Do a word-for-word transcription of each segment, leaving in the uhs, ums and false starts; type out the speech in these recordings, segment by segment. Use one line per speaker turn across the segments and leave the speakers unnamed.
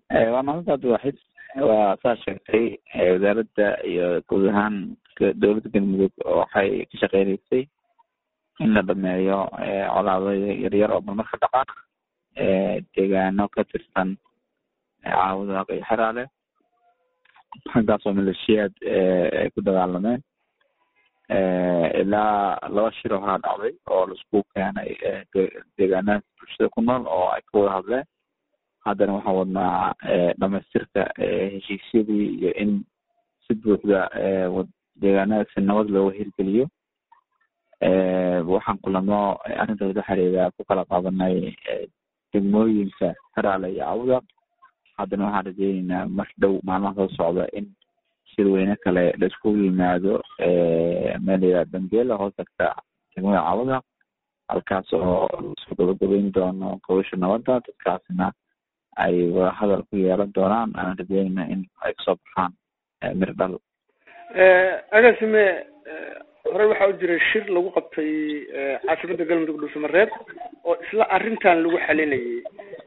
waa maalintaad waaxid waa saa sheegtay wasaaradda iyo guud ahaan dowladda galmudug waxay ka shaqeynaysay in la dhameeyo colaado yaryar oo marmar ka dhaca deegaano ka tirsan caawada iyo xeraale halkaasoo maleeshiyaad ay ku dagaalameen ilaa laba shiro horaa dhacday oo laisku keenay deegaanaha bulshada ku nool oo ay ka wada hadleen. haddana waxaan wadnaa dhamaystirka heshiisyadii iyo in si buuxda deegaanadaasi nabad looga hirgeliyo. waxaan kulamo arrintaas la xiriira ku kala qaadanay degmooyinka xeraale iyo caawada. haddana waxaan rajeyneynaa mar dhow maalmaha soo socda in shirweyne kale la iskugu yimaado meel layidhaha dambeela hoos tagta degmada caawada, halkaas oo lasoo gabagabeyn doono gobasha nabadda. dadkaasna ay wada hadal ku yeelan doonaan. aan rajeynayna in ay kasoo baxaan mir dhal.
agaasime horey waxaa u jiray shir lagu qabtay caasimada galmudug dhuusamareeb oo isla arrintan lagu xalinayay.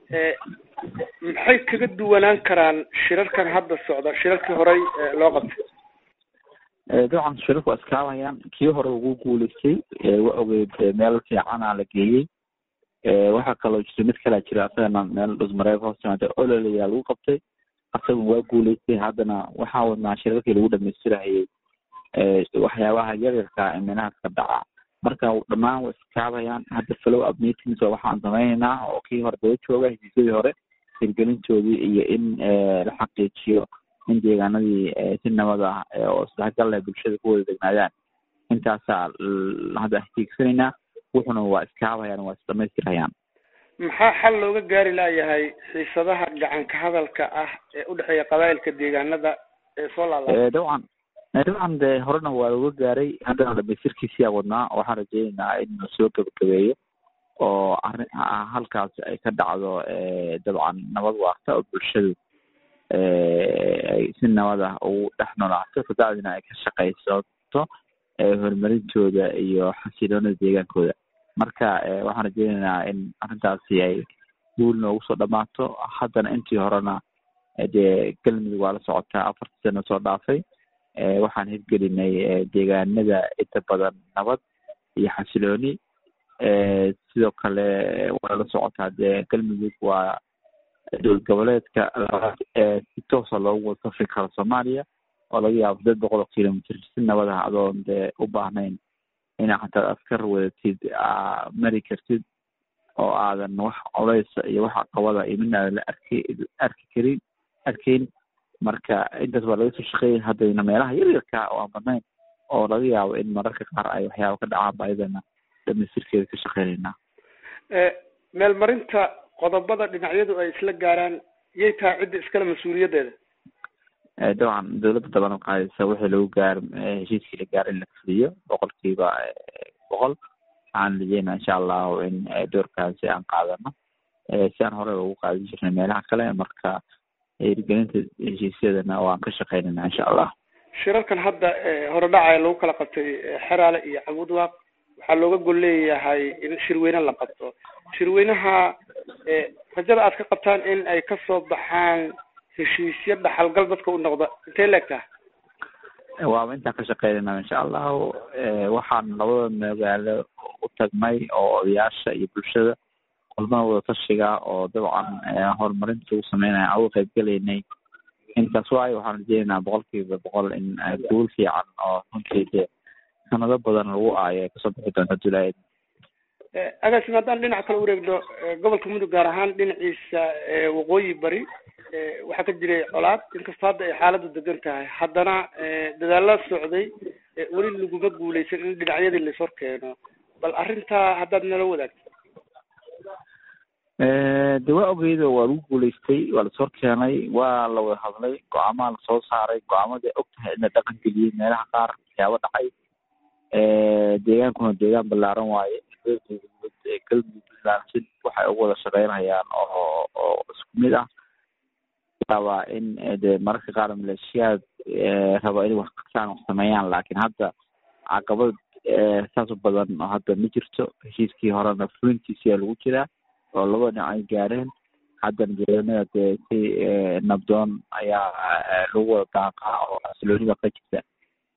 maxay kaga duwanaan karaan shirarkan hadda socda shirarkii horey loo qabtay?
dabcan shirarku waa iskaabayaan. kii hore ugu guuleystay waa ogeyd meel fiicana la geeyey. waxaa kaloo jirta mid kalaa jira asagana meel dhusmareeb hoos timaada ololayaa lagu qabtay, asaga waa guuleystay. haddana waxaa wadnaa shirarkii lagu dhamaystirahayay waxyaabaha yaryarka iminahaas ka dhaca. marka dhammaan way iskaabayaan. hadda follow up meetings oo waxaan sameyneynaa oo kii hore daba jooga heshiisyadii hore hirgelintoodii iyo in la xaqiijiyo in deegaanadii si nabad ah oo isdhexgal leh bulshada ku wada degnaadaan. intaasaa hadda hiigsanayna. wuxuna waa iskaabayaan, waa isdhamaystirayaan.
maxaa xal looga gaari laayahay xiisadaha gacanka hadalka ah ee udhexeeya qabaa'ilka deegaanada ee soo laalaada?
dabcan dabcan de horena waa looga gaaray. haddana dhamaystirkiisiyaa wadnaa. waxaan rajeyneynaa in la soo gabagabeeyo oo arrin halkaas ay ka dhacdo dabcan nabad waarta oo bulshadu ay si nabad ah ugu dhex noolaato, kabacdina ay ka shaqaysato horumarintooda iyo xasiloonada deegaankooda. marka waxaan rajeyneynaa in arrintaasi ay guul noogu soo dhamaato. haddana intii horena dee galmudug waa la socotaa afartii sano soo dhaafay. waxaan hirgelinay deegaanada inta badan nabad iyo xasilooni. sidoo kale waa la socotaa dee galmudug waa dowlad goboleedka labaad ee si toosa loogu wada safri karo soomaaliya, oo laga yaabo sideed boqol oo kilomitr si nabad ah adoon dee u baahnayn inaa xataa askar wadatid mari kartid oo aadan wax coleysa iyo wax caqabada iyo midna aadan la arki arki karin arkayn. marka intaas waa laga soo shaqeeyay. haddayna meelaha yaryarka oo aan badnayn oo laga yaabo in mararka qaar ay waxyaaba ka dhacaan ba ayadana dhamaystirkeeda ka shaqeynaynaa.
meel marinta qodobada dhinacyadu ay isla gaaraan yay tahay cidda iskale mas-uuliyaddeeda?
dabcan dowladda daban qaadaysa wixii lagu gaar heshiiskii la gaar in la fuliyo boqolkiiba boqol. waxaan rajeynaa insha allahu in doorkaasi aan qaadano si aan hore ugu qaadan jirnay meelaha kale. marka hirgelinta heshiisyadana waan ka shaqeynayna insha allah.
shirarkan hadda hore dhacaya lagu kala qabtay xeraale iyo cabudwaaq waxaa looga gol leeyahay in shirweyne la qabto. shirweynaha rajada aad ka qabtaan in ay kasoo baxaan heshiisyo dhaxalgal dadka u noqda intay leegtahay?
waaba intaan ka shaqeynayna insha allahu. waxaan labada magaalo u tagnay oo odayaasha iyo bulshada kulmada wada tashiga oo dabcan horumarinta u sameynaya aan uga qayb gelaynay. intaas waayo waxaan rajeyneynaa boqolkiiba boqol in guul fiican oo runtii dee sanado badan lagu aayo ay kasoo bixi doonto julayd.
agaasime haddaan dhinac kale ureegno gobolka mudug gaar ahaan dhinaciisa waqooyi bari waxaa ka jiray colaad. inkastoo hadda ay xaaladdu degan tahay haddana dadaalla socday weli laguma guuleysan in dhinacyadii lais hor keeno. bal arrintaa haddaad nala wadaagto.
de waa ogeydo waa lagu guuleystay, waa lasoo keenay, waa la wada hadlay, go-aamaha lasoo saaray. go-aamada og tahay in la dhaqan geliyey meelaha qaar waxyaabo dhacay. deegaankuna deegaan ballaaran waaye. galmudug puntland waxay ugu wada shaqeynayaan oo oo isku mid ah. rabaa in de mararka qaar maleeshiyaad raba inay wax qabtaan wax sameeyaan, laakiin hadda caqabad saas u badan oo hadda ma jirto. heshiiskii horena fulintiisiyaa lagu jiraa oo laba dhinac ay gaareen. haddana deegaanada dee si nabdoon ayaa lagu wada daaqaa oo xasiloonida ka jirta